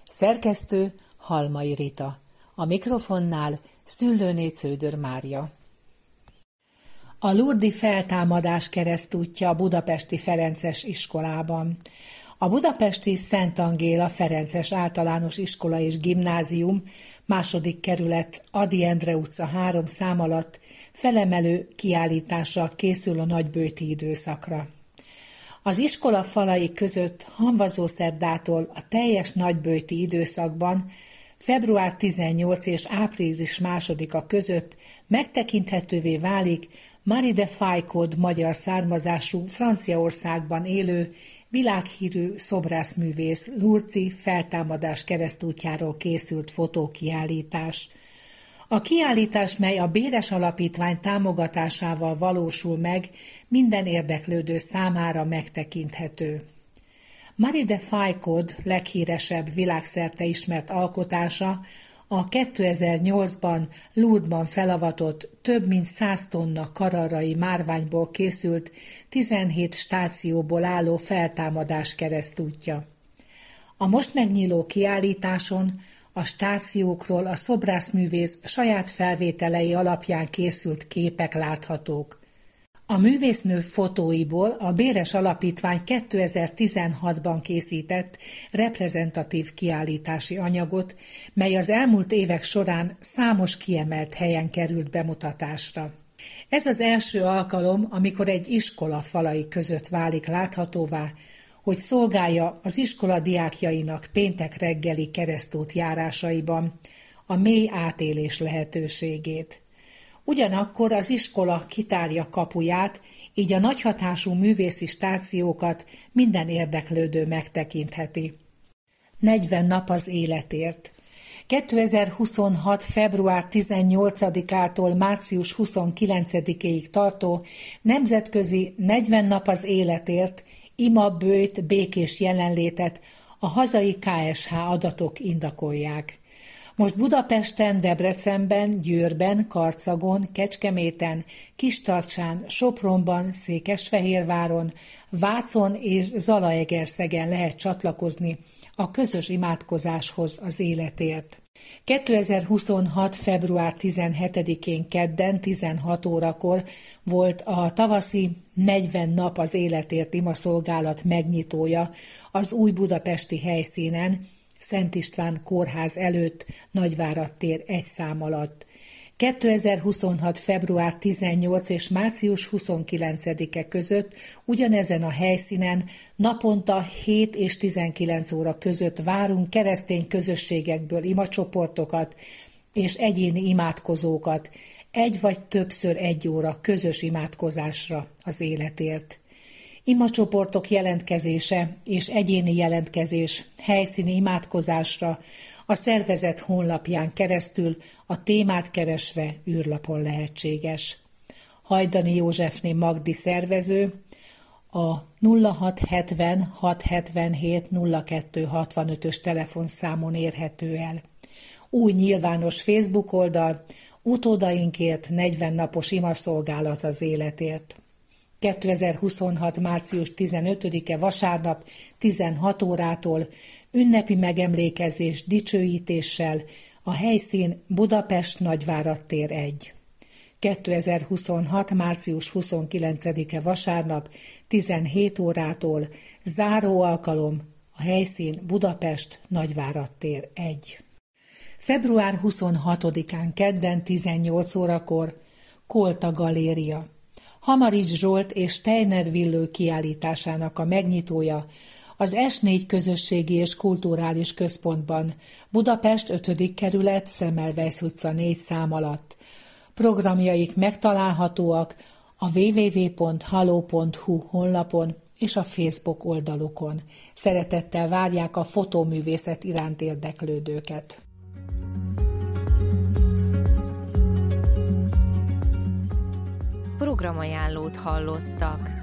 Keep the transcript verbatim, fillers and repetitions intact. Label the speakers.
Speaker 1: Szerkesztő Halmai Rita. A mikrofonnál Szüllőné Cződör Mária. A lurdi feltámadás keresztútja a budapesti Ferences iskolában. A budapesti Szent Angéla Ferences Általános Iskola és Gimnázium második kerület Ady Endre utca három szám alatt felemelő kiállítással készül a nagyböjti időszakra. Az iskola falai között Hamvazószerdától a teljes nagyböjti időszakban február tizennyolcadika és április másodika között megtekinthetővé válik Marie de Faycod magyar származású Franciaországban élő világhírű szobrászművész lurdi feltámadás keresztútjáról készült fotókiállítás. A kiállítás, mely a Béres Alapítvány támogatásával valósul meg, minden érdeklődő számára megtekinthető. Marie de Faycod leghíresebb világszerte ismert alkotása a kétezer-nyolcban Lourdesban felavatott több mint száz tonna carrarai márványból készült tizenhét stációból álló feltámadás keresztútja. A most megnyíló kiállításon a stációkról a szobrászművész saját felvételei alapján készült képek láthatók. A művésznő fotóiból a Béres Alapítvány kétezer-tizenhatban készített reprezentatív kiállítási anyagot, mely az elmúlt évek során számos kiemelt helyen került bemutatásra. Ez az első alkalom, amikor egy iskola falai között válik láthatóvá, hogy szolgálja az iskola diákjainak péntek reggeli keresztút járásaiban a mély átélés lehetőségét. Ugyanakkor az iskola kitárja kapuját, így a nagyhatású művészi stációkat minden érdeklődő megtekintheti. negyven nap az életért. kétezer-huszonhat. február tizennyolcadikától március huszonkilencedikéig tartó nemzetközi negyven nap az életért ima böjt békés jelenlétet a hazai ká es há adatok indokolják. Most Budapesten, Debrecenben, Győrben, Karcagon, Kecskeméten, Kistarcsán, Sopronban, Székesfehérváron, Vácon és Zalaegerszegen lehet csatlakozni a közös imádkozáshoz az életért. kétezer-huszonhat. február tizenhetedikén kedden tizenhat órakor volt a tavaszi negyven nap az életért imaszolgálat megnyitója az új budapesti helyszínen, Szent István kórház előtt, Nagyvárad tér egy szám alatt. kétezer-huszonhat. február tizennyolcadika és március huszonkilencedike között ugyanezen a helyszínen naponta hét és tizenkilenc óra között várunk keresztény közösségekből imacsoportokat és egyéni imádkozókat, egy vagy többször egy óra közös imádkozásra az életért. Imacsoportok jelentkezése és egyéni jelentkezés helyszíni imádkozásra a szervezet honlapján keresztül a témát keresve űrlapon lehetséges. Hajdani Józsefné Magdi szervező a nulla hat hetven hat hetvenhét nulla kettő hatvanötös telefonszámon érhető el. Új nyilvános Facebook oldal, utódainkért negyven napos imaszolgálat az életért. kétezer-huszonhat. március tizenötödike vasárnap tizenhat órától ünnepi megemlékezés dicsőítéssel, a helyszín Budapest Nagyvárad tér egy. kétezer-huszonhat. március huszonkilencedike vasárnap tizenhét órától záró alkalom, a helyszín Budapest Nagyvárad tér egy. február huszonhatodikán kedden tizennyolc órakor Kolta Galéria. Hamarics Zsolt és Steiner Villő kiállításának a megnyitója az es négy közösségi és kulturális központban, Budapest ötödik kerület, Semmelweis utca négy szám alatt. Programjaik megtalálhatóak a double-u double-u double-u pont halo pont hu honlapon és a Facebook oldalukon. Szeretettel várják a fotóművészet iránt érdeklődőket.
Speaker 2: Programajánlót hallottak.